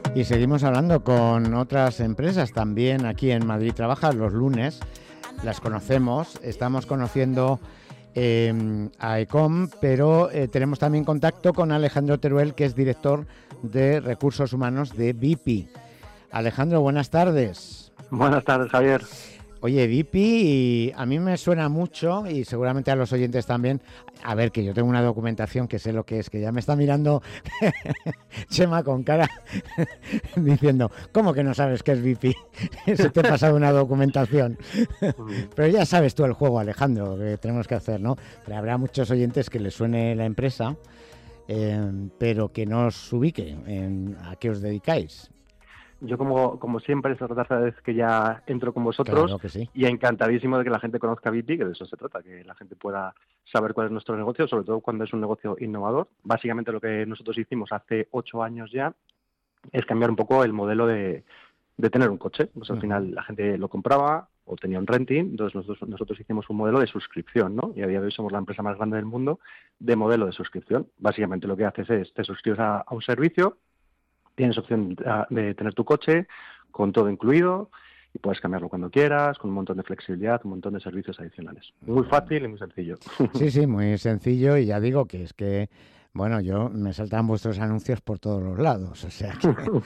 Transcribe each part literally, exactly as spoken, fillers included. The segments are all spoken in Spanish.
Y seguimos hablando con otras empresas también aquí en Madrid Trabaja los lunes. Las conocemos, estamos conociendo eh, a Ecom, pero eh, tenemos también contacto con Alejandro Teruel, que es director de Recursos Humanos de V P. Alejandro, buenas tardes. Buenas tardes, Javier. Oye, V P, a mí me suena mucho y seguramente a los oyentes también. A ver, que yo tengo una documentación que sé lo que es, que ya me está mirando Chema con cara diciendo, ¿cómo que no sabes qué es V P? Se te ha pasado una documentación. Pero ya sabes tú el juego, Alejandro, que tenemos que hacer, ¿no? Pero habrá muchos oyentes que les suene la empresa, eh, pero que no os ubique en a qué os dedicáis. Yo, como, como siempre, es la tercera vez que ya entro con vosotros, claro que sí. Y encantadísimo de que la gente conozca V P, que de eso se trata, que la gente pueda saber cuál es nuestro negocio, sobre todo cuando es un negocio innovador. Básicamente lo que nosotros hicimos hace ocho años ya es cambiar un poco el modelo de, de tener un coche. Pues al uh-huh. final la gente lo compraba o tenía un renting, entonces nosotros, nosotros hicimos un modelo de suscripción, ¿no? Y a día de hoy somos la empresa más grande del mundo de modelo de suscripción. Básicamente lo que haces es, te suscribes a, a un servicio, tienes opción de tener tu coche con todo incluido y puedes cambiarlo cuando quieras, con un montón de flexibilidad, un montón de servicios adicionales. Muy fácil y muy sencillo. Sí, sí, muy sencillo, y ya digo que es que, bueno, yo me saltan vuestros anuncios por todos los lados, o sea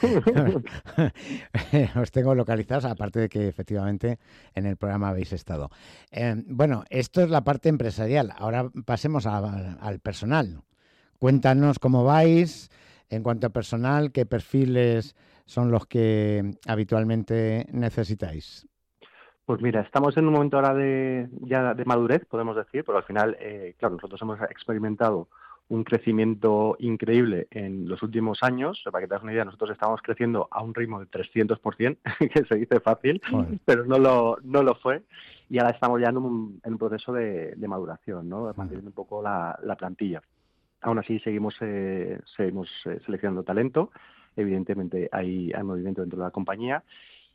que os tengo localizados, aparte de que efectivamente en el programa habéis estado. Eh, bueno, esto es la parte empresarial, ahora pasemos a, al personal. Cuéntanos cómo vais. En cuanto a personal, ¿qué perfiles son los que habitualmente necesitáis? Pues mira, estamos en un momento ahora de ya de madurez, podemos decir, pero al final, eh, claro, nosotros hemos experimentado un crecimiento increíble en los últimos años. Para que te hagas una idea, nosotros estamos creciendo a un ritmo de trescientos por ciento, que se dice fácil, Joder. pero no lo no lo fue. Y ahora estamos ya en un, en un proceso de, de maduración, ¿no? Manteniendo un poco la, la plantilla. Aún así seguimos, eh, seguimos eh, seleccionando talento, evidentemente hay, hay movimiento dentro de la compañía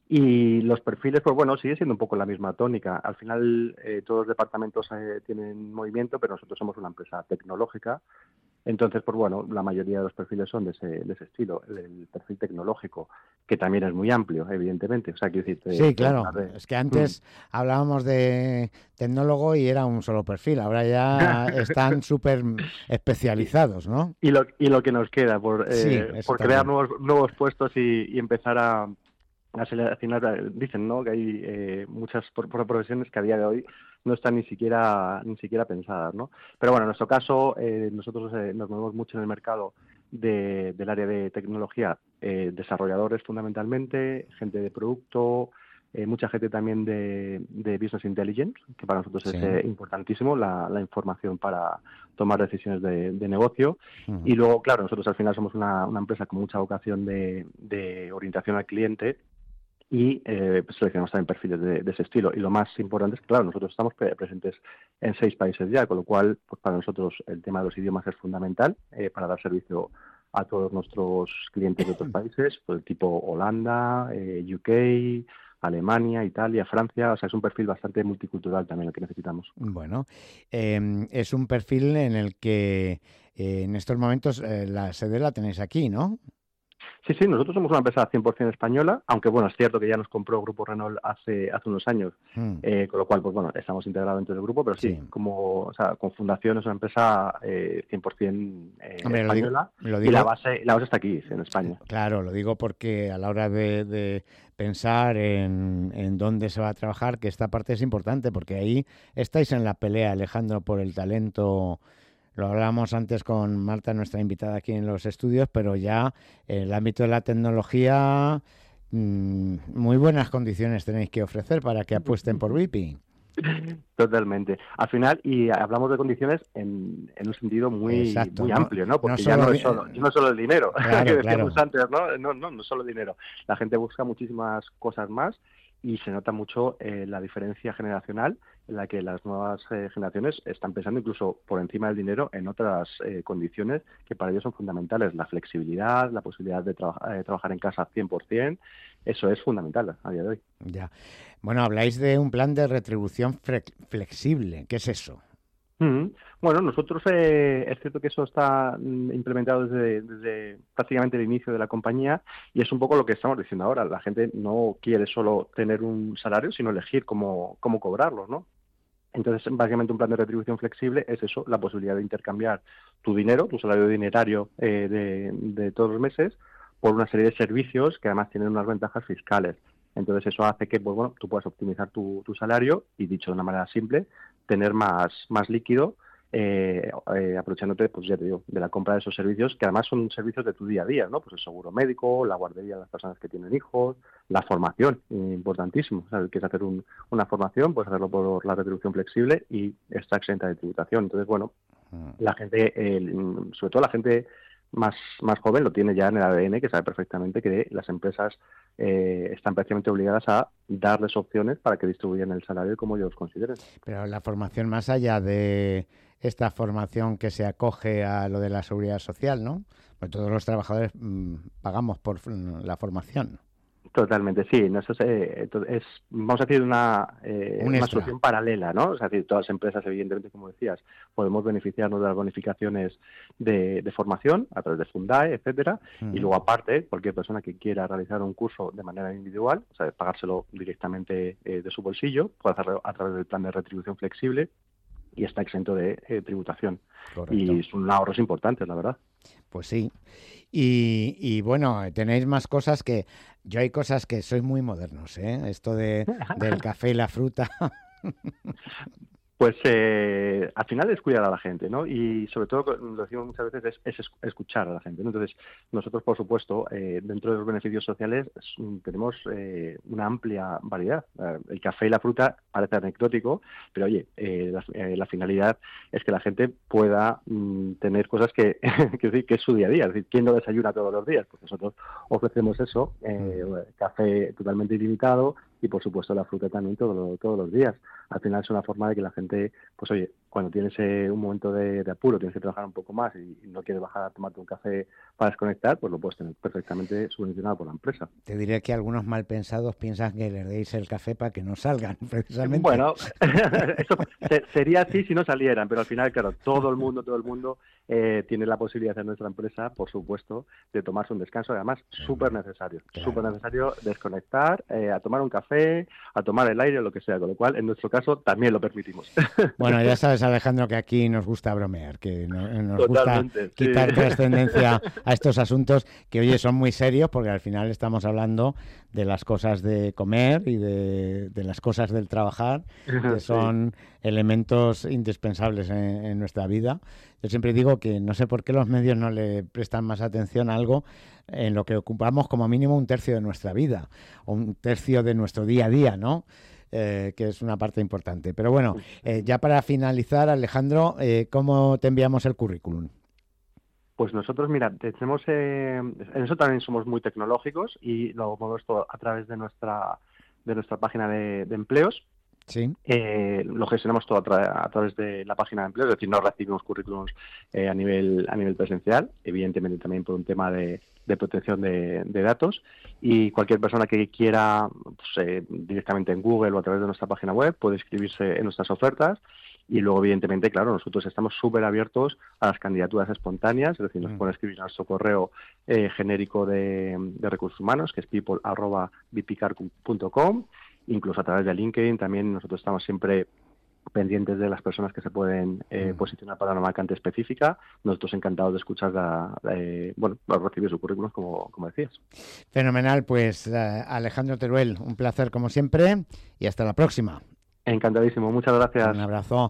y los perfiles, pues bueno, sigue siendo un poco la misma tónica. Al final eh, todos los departamentos eh, tienen movimiento, pero nosotros somos una empresa tecnológica, entonces pues bueno, la mayoría de los perfiles son de ese, de ese estilo, el, el perfil tecnológico, que también es muy amplio, evidentemente. O sea, quiero decir, sí, claro, de... es que antes mm. hablábamos de tecnólogo y era un solo perfil, ahora ya están súper especializados, ¿no? Y lo, y lo que nos queda por, eh, sí, por crear nuevos, nuevos puestos y, y empezar a, a seleccionar, dicen, ¿no?, que hay eh, muchas por, por profesiones que a día de hoy no están ni siquiera ni siquiera pensadas, ¿no? Pero bueno, en nuestro caso, eh, nosotros eh, nos movemos mucho en el mercado de, del área de tecnología, eh, desarrolladores fundamentalmente, gente de producto, eh, mucha gente también de, de business intelligence, que para nosotros sí. es eh, importantísimo, la, la información para tomar decisiones de, de negocio. Uh-huh. Y luego, claro, nosotros al final somos una, una empresa con mucha vocación de, de orientación al cliente, y eh, pues seleccionamos también perfiles de, de ese estilo. Y lo más importante es que, claro, nosotros estamos pre- presentes en seis países ya, con lo cual, pues para nosotros el tema de los idiomas es fundamental eh, para dar servicio a todos nuestros clientes de otros países, pues tipo Holanda, eh, U K, Alemania, Italia, Francia. O sea, es un perfil bastante multicultural también el que necesitamos. Bueno, eh, es un perfil en el que eh, en estos momentos eh, la sede la tenéis aquí, ¿no? Sí, sí, nosotros somos una empresa cien por ciento española, aunque bueno, es cierto que ya nos compró Grupo Renault hace hace unos años, mm. eh, con lo cual, pues bueno, estamos integrados dentro del grupo, pero sí, sí. como, o sea, con fundación es una empresa eh, cien por ciento eh, Hombre, española, lo digo, lo digo, y la base, la base está aquí, en España. Claro, lo digo porque a la hora de, de pensar en, en dónde se va a trabajar, que esta parte es importante, porque ahí estáis en la pelea, Alejandro, por el talento. Lo hablábamos antes con Marta, nuestra invitada aquí en los estudios, pero ya en el ámbito de la tecnología, mmm, muy buenas condiciones tenéis que ofrecer para que apuesten por V P. Totalmente. Al final, y hablamos de condiciones en, en un sentido muy Exacto, muy amplio, ¿no? Porque no ya no es solo, no es solo el dinero, claro, que decíamos claro. antes, ¿no? No, no, no es solo el dinero. La gente busca muchísimas cosas más y se nota mucho eh, la diferencia generacional en la que las nuevas eh, generaciones están pensando incluso por encima del dinero en otras eh, condiciones que para ellos son fundamentales. La flexibilidad, la posibilidad de traba- eh, trabajar en casa cien por ciento, eso es fundamental a día de hoy. Ya. Bueno, habláis de un plan de retribución fre- flexible. ¿Qué es eso? Mm-hmm. Bueno, nosotros eh, es cierto que eso está mm, implementado desde, desde prácticamente el inicio de la compañía y es un poco lo que estamos diciendo ahora. La gente no quiere solo tener un salario, sino elegir cómo, cómo cobrarlo, ¿no? Entonces, básicamente un plan de retribución flexible es eso, la posibilidad de intercambiar tu dinero, tu salario dinerario eh, de, de todos los meses, por una serie de servicios que además tienen unas ventajas fiscales. Entonces, eso hace que pues, bueno, tú puedas optimizar tu, tu salario y, dicho de una manera simple, tener más, más líquido, eh, eh, aprovechándote, pues ya te digo, de la compra de esos servicios, que además son servicios de tu día a día, ¿no? Pues el seguro médico, la guardería de las personas que tienen hijos, la formación, eh, importantísimo. O sea, si quieres hacer un, una formación, puedes hacerlo por la retribución flexible y está exenta de tributación. Entonces, bueno, la gente, eh, sobre todo la gente más, más joven, lo tiene ya en el A D N, que sabe perfectamente que las empresas eh, están prácticamente obligadas a darles opciones para que distribuyan el salario como ellos consideren. Pero la formación, más allá de esta formación que se acoge a lo de la seguridad social, ¿no? Pues todos los trabajadores mmm, pagamos por la formación. Totalmente, sí. No, eso es, eh, es, vamos a decir, una, eh, Un una solución paralela, ¿no? O sea, es decir, todas las empresas, evidentemente, como decías, podemos beneficiarnos de las bonificaciones de, de formación a través de Fundae, etcétera. Uh-huh. Y luego, aparte, cualquier persona que quiera realizar un curso de manera individual, o sea, pagárselo directamente eh, de su bolsillo, puede hacerlo a través del plan de retribución flexible y está exento de eh, tributación. Correcto. Y son ahorros importantes, la verdad. Pues sí. Y, y bueno, tenéis más cosas que... Yo hay cosas que sois muy modernos, ¿eh? Esto de, del café y la fruta. Pues eh, al final es cuidar a la gente, ¿no? Y sobre todo, lo decimos muchas veces, es, es escuchar a la gente, ¿no? Entonces, nosotros, por supuesto, eh, dentro de los beneficios sociales tenemos eh, una amplia variedad. El café y la fruta parece anecdótico, pero oye, eh, la, eh, la finalidad es que la gente pueda mm, tener cosas que, que, que es su día a día. Es decir, ¿quién no desayuna todos los días? Pues nosotros ofrecemos eso, eh, café totalmente ilimitado y, por supuesto, la fruta también todo, todos los días. Al final es una forma de que la gente, pues oye, cuando tienes eh, un momento de, de apuro, tienes que trabajar un poco más y, y no quieres bajar a tomarte un café para desconectar, pues lo puedes tener perfectamente subvencionado por la empresa. Te diré que algunos malpensados piensan que les deis el café para que no salgan, precisamente. Bueno, eso sería así si no salieran, pero al final, claro, todo el mundo, todo el mundo eh, tiene la posibilidad en nuestra empresa, por supuesto, de tomarse un descanso, además súper necesario, súper claro. necesario desconectar, eh, a tomar un café, a tomar el aire, lo que sea, con lo cual, en nuestro caso, también lo permitimos. Bueno, ya sabes, Alejandro, que aquí nos gusta bromear, que no, nos Totalmente, gusta quitar sí. trascendencia a estos asuntos que, oye, son muy serios, porque al final estamos hablando de las cosas de comer y de, de las cosas del trabajar, que son sí. elementos indispensables en, en nuestra vida. Yo siempre digo que no sé por qué los medios no le prestan más atención a algo en lo que ocupamos como mínimo un tercio de nuestra vida, o un tercio de nuestro día a día, ¿no? Eh, que es una parte importante. Pero bueno, eh, ya para finalizar, Alejandro, eh, ¿cómo te enviamos el currículum? Pues nosotros, mira, tenemos, eh, en eso también somos muy tecnológicos y lo movemos todo a través de nuestra de nuestra página de, de empleos. Sí. Eh, lo gestionamos todo a, tra- a través de la página de empleo, es decir, no recibimos currículums eh, a nivel a nivel presencial, evidentemente también por un tema de, de protección de, de datos, y cualquier persona que quiera pues, eh, directamente en Google o a través de nuestra página web puede inscribirse en nuestras ofertas. Y luego, evidentemente, claro, nosotros estamos súper abiertos a las candidaturas espontáneas, es decir, nos pueden escribir a nuestro correo eh, genérico de, de recursos humanos, que es people arroba bipicar punto com, incluso a través de LinkedIn. También nosotros estamos siempre pendientes de las personas que se pueden eh, posicionar para una vacante específica. Nosotros encantados de escuchar, la, eh, bueno, recibir su currículum, como, como decías. Fenomenal, pues uh, Alejandro Teruel, un placer como siempre y hasta la próxima. Encantadísimo, muchas gracias. Un abrazo.